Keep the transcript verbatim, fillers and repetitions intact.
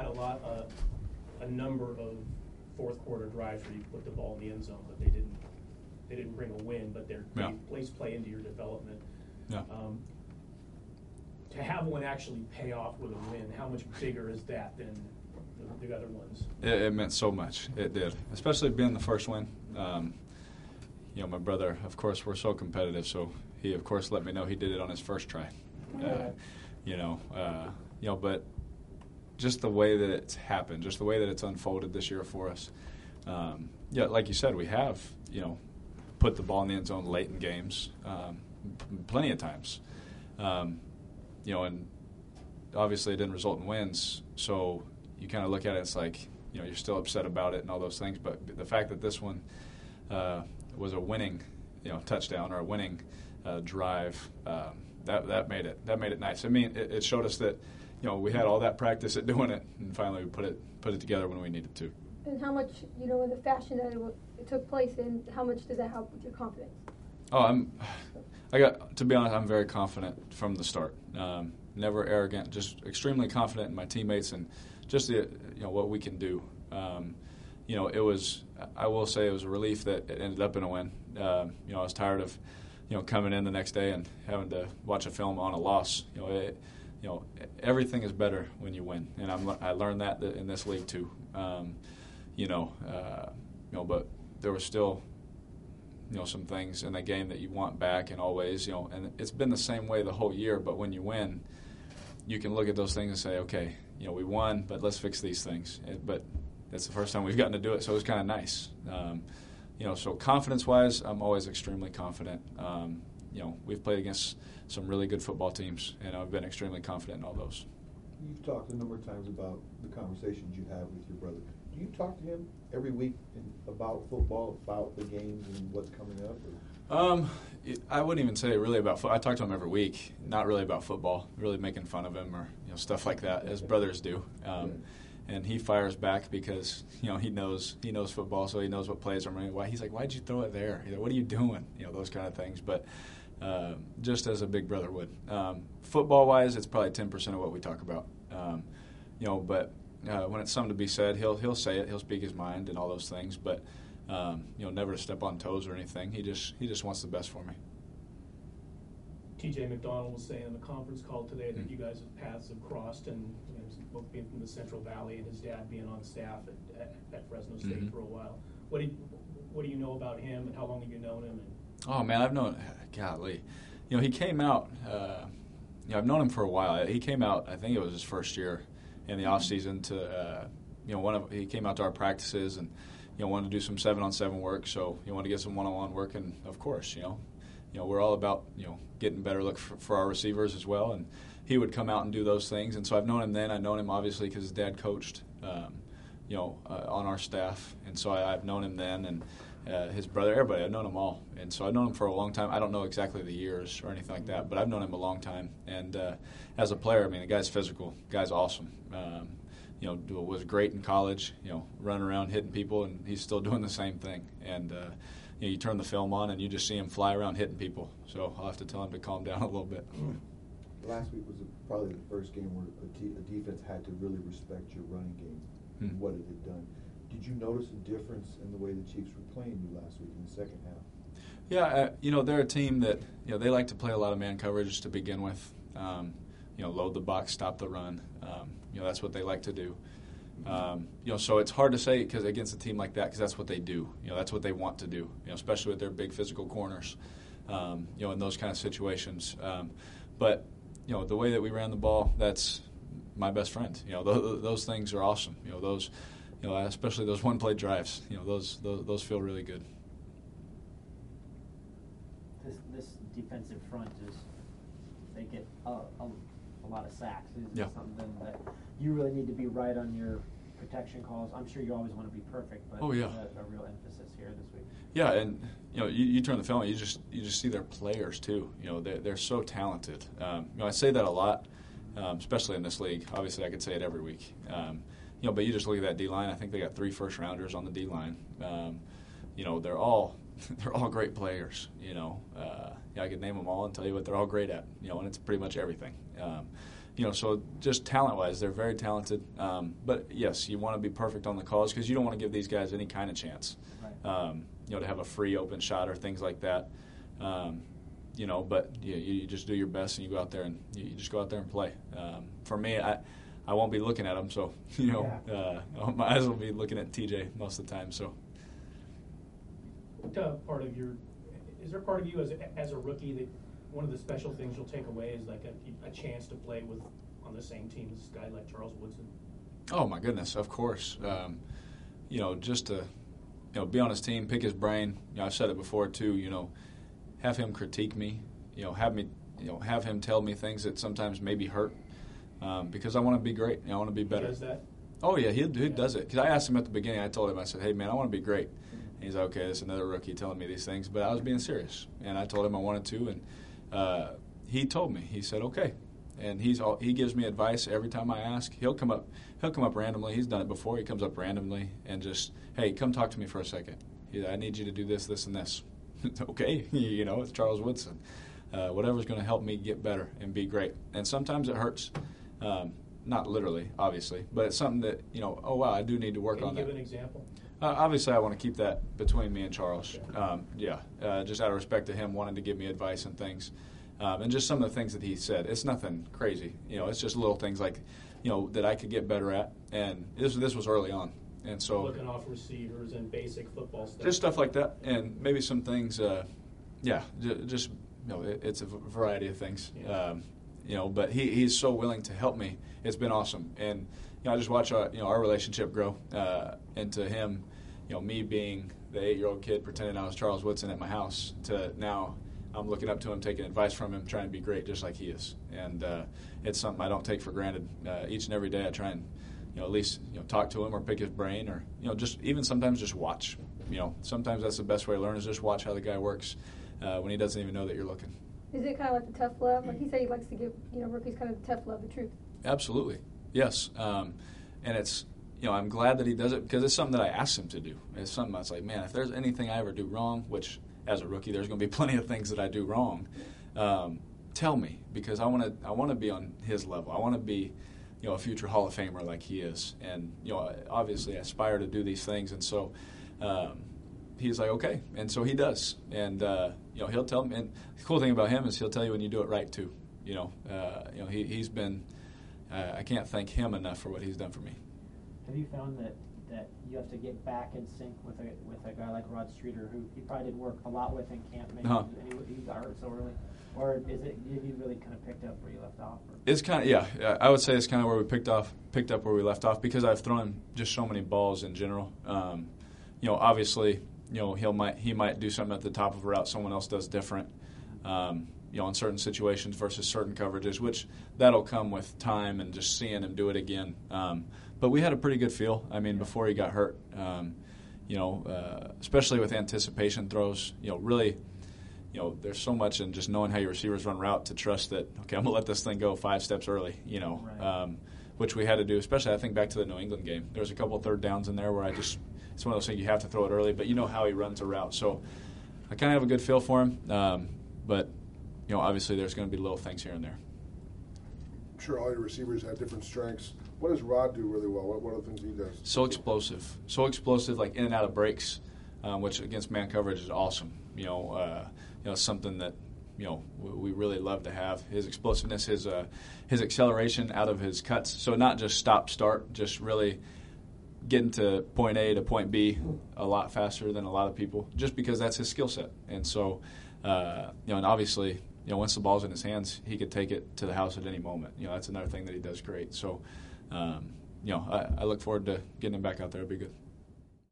had a lot, uh, a number of fourth quarter drives where you put the ball in the end zone, but they didn't. They didn't bring a win, but they're yeah. plays play into your development. Yeah. Um, to have one actually pay off with a win, how much bigger is that than the, the other ones? It, it meant so much. It did, especially being the first win. Um, you know, my brother, of course, we're so competitive, so he, of course, let me know he did it on his first try. Uh, you know, uh, you know, but just the way that it's happened, just the way that it's unfolded this year for us. Um, yeah, like you said, we have, you know, put the ball in the end zone late in games, um, p- plenty of times. Um, you know, and obviously it didn't result in wins, so you kind of look at it, it's like, you know, you're still upset about it and all those things, but the fact that this one uh, was a winning, you know, touchdown or a winning uh, drive, um, that that made it that made it nice. I mean, it, it showed us that, you know, we had all that practice at doing it, and finally we put it put it together when we needed to. And how much, you know, in the fashion that it, w- it took place in, how much does that help with your confidence? Oh, I'm. I got to be honest. I'm very confident from the start. Um, never arrogant. Just extremely confident in my teammates and just the, you know, what we can do. Um, you know, it was. I will say it was a relief that it ended up in a win. Uh, you know, I was tired of, you know, coming in the next day and having to watch a film on a loss. You know, it, you know, everything is better when you win, and I'm. I learned that in this league too. Um, you know, uh, you know, but there was still, you know, some things in that game that you want back, and always, you know, and it's been the same way the whole year. But when you win, you can look at those things and say, okay, you know, we won, but let's fix these things. It, but that's the first time we've gotten to do it, so it was kind of nice. Um, you know, so confidence-wise, I'm always extremely confident. Um, you know, we've played against some really good football teams, and I've been extremely confident in all those. You've talked a number of times about the conversations you have with your brother. Do you talk to him every week in, about football, about the games and what's coming up? Or? Um, it, I wouldn't even say really about football. I talk to him every week, not really about football, really making fun of him or, you know, stuff like that, as brothers do. Um, yeah. And he fires back because, you know, he knows he knows football, so he knows what plays are running. Why he's like, why'd you throw it there? You know, what are you doing? You know, those kind of things. But uh, just as a big brother would. Um, football-wise, it's probably ten percent of what we talk about. Um, you know, but uh, when it's something to be said, he'll he'll say it. He'll speak his mind and all those things. But um, you know, never to step on toes or anything. He just he just wants the best for me. T J McDonald was saying on the conference call today that mm-hmm. you guys' paths have crossed, and you know, both being from the Central Valley and his dad being on staff at, at, at Fresno State mm-hmm. for a while. What do you, what do you know about him, and how long have you known him? And oh man, I've known. Golly, you know, he came out. Uh, you know, I've known him for a while. He came out. I think it was his first year in the off season to. Uh, you know, one of he came out to our practices and you know wanted to do some seven on seven work. So you wanted to get some one on one work, and of course, you know. You know, we're all about, you know, getting better look for, for our receivers as well. And he would come out and do those things. And so I've known him then. I've known him, obviously, because his dad coached, um, you know, uh, on our staff. And so I, I've known him then. And uh, his brother, everybody, I've known them all. And so I've known him for a long time. I don't know exactly the years or anything like that, but I've known him a long time. And uh, as a player, I mean, the guy's physical. The guy's awesome. Um, you know, was great in college, you know, running around hitting people, and he's still doing the same thing. And, uh, you know, you turn the film on and you just see him fly around hitting people. So I'll have to tell him to calm down a little bit. Last week was probably the first game where a, t- a defense had to really respect your running game and hmm. what it had done. Did you notice a difference in the way the Chiefs were playing you last week in the second half? Yeah, uh, you know, they're a team that, you know, they like to play a lot of man coverage to begin with. Um, you know, load the box, stop the run. Um, you know, that's what they like to do. Um, you know, so it's hard to say because against a team like that, because that's what they do. You know, that's what they want to do. You know, especially with their big physical corners. Um, you know, in those kind of situations. Um, but you know, the way that we ran the ball, that's my best friend. You know, th- those things are awesome. You know, those, you know, especially those one-play drives. You know, those those, those feel really good. This this defensive front is they get a, a, a lot of sacks. Is yeah. something that you really need to be right on your protection calls. I'm sure you always want to be perfect, but oh, yeah. a, a real emphasis here this week. Yeah, and you know, you, you turn the film on, you just you just see their players too. You know, they're they're so talented. Um, you know, I say that a lot, um, especially in this league. Obviously, I could say it every week. Um, you know, but you just look at that D line. I think they got three first rounders on the D line. Um, you know, they're all they're all great players. You know, uh, yeah, I could name them all and tell you what they're all great at. You know, and it's pretty much everything. Um, you know, so just talent-wise, they're very talented. Um, but, yes, you want to be perfect on the calls because you don't want to give these guys any kind of chance, Right. um, you know, to have a free open shot or things like that. Um, you know, but you, you just do your best and you go out there and you, you just go out there and play. Um, for me, I I won't be looking at them, so, you know, uh, my eyes will be looking at T J most of the time. So, What uh, part of your, is there part of you as a, as a rookie that one of the special things you'll take away is like a, a chance to play with on the same team as a guy like Charles Woodson? oh my goodness, of course. Um, you know, just to, you know, be on his team, pick his brain. You know, I've said it before too. You know, have him critique me. You know, have me, you know, have him tell me things that sometimes maybe hurt. Um, because I want to be great. You know, I want to be better. He does that? Oh yeah, he he does it. Because I asked him at the beginning. I told him, I said, "Hey man, I want to be great." And he's like, "Okay, it's another rookie telling me these things." But I was being serious, and I told him I wanted to, and uh, he told me. He said, "Okay," and he's all, he gives me advice every time I ask. He'll come up. He'll come up randomly. He's done it before. He comes up randomly and just, "Hey, come talk to me for a second. He, I need you to do this, this, and this." Okay, you know, it's Charles Woodson. Uh, whatever's going to help me get better and be great. And sometimes it hurts. Um, Not literally, obviously, but it's something that, you know, oh, wow, I do need to work Can on you give that. an example? Uh, obviously, I want to keep that between me and Charles. Um, yeah, uh, just out of respect to him wanting to give me advice and things. Um, and just some of the things that he said. It's nothing crazy. You know, it's just little things like, you know, that I could get better at. And this, this was early on. And so Looking off receivers and basic football stuff. just stuff like that. And maybe some things, uh, yeah, j- just, you know, it, it's a v- variety of things. Yeah. Um, you know, but he, he's so willing to help me. It's been awesome. And, you know, I just watch our, you know, our relationship grow uh, into him, you know, me being the eight-year-old kid pretending I was Charles Woodson at my house to now I'm looking up to him, taking advice from him, trying to be great just like he is. And uh, it's something I don't take for granted. Uh, each and every day I try and, you know, at least, you know, talk to him or pick his brain or, you know, just even sometimes just watch. You know, sometimes that's the best way to learn is just watch how the guy works uh, when he doesn't even know that you're looking. Is it kind of like the tough love? Like he said, he likes to give, you know, rookies kind of the tough love, the truth. Absolutely, yes. Um, and it's, you know, I'm glad that he does it because it's something that I asked him to do. It's something that's like, man, if there's anything I ever do wrong, which as a rookie there's going to be plenty of things that I do wrong, um, tell me because I want to I want to be on his level. I want to be, you know, a future Hall of Famer like he is. And, you know, obviously I aspire to do these things. And so um, he's like, okay. And so he does. And, uh, you know, he'll tell me. And the cool thing about him is he'll tell you when you do it right, too. You know, uh, you know he, he's been, uh, I can't thank him enough for what he's done for me. Have you found that, that you have to get back in sync with a with a guy like Rod Streeter, who you probably did work a lot with in camp, maybe, Uh-huh. and he, he got hurt so early? Or is it, have you really kind of picked up where you left off? Or? It's kind of, yeah, I would say it's kind of where we picked off, picked up where we left off because I've thrown just so many balls in general. Um, you know, obviously, you know, he'll might he might do something at the top of a route someone else does different. Um, you know, in certain situations versus certain coverages, which that'll come with time and just seeing him do it again. Um, but we had a pretty good feel. I mean, before he got hurt, um, you know, uh, especially with anticipation throws, you know, really, you know, there's so much in just knowing how your receivers run route to trust that, okay, I'm going to let this thing go five steps early, you know, Right. um, which we had to do, especially I think back to the New England game. There was a couple of third downs in there where I just, it's one of those things you have to throw it early, but you know how he runs a route. So I kind of have a good feel for him, um, but, you know, obviously there's going to be little things here and there. I'm sure all your receivers have different strengths. What does Rod do really well? What, what are the things he does? So explosive. So explosive, like in and out of breaks, um, which against man coverage is awesome. You know, uh, you know, something that, you know, we, we really love to have. His explosiveness, his uh, his acceleration out of his cuts. So not just stop, start, just really getting to point A to point B a lot faster than a lot of people, just because that's his skill set. And so, uh, you know, and obviously, you know, once the ball's in his hands, he could take it to the house at any moment. You know, that's another thing that he does great. So, um, you know, I, I look forward to getting him back out there. It'll be good.